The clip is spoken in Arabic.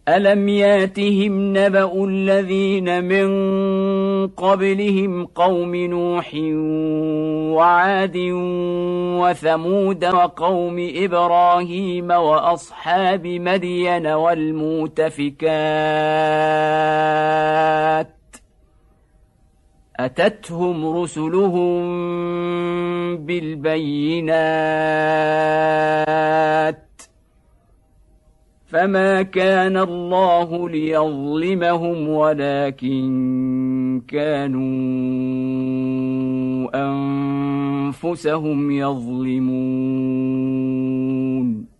ألم ياتهم نبأ الذين من قبلهم قوم نوح وعاد وثمود وقوم إبراهيم وأصحاب مدين والمؤتفكات أتتهم رسلهم بالبينات فما كان الله ليظلمهم ولكن كانوا أنفسهم يظلمون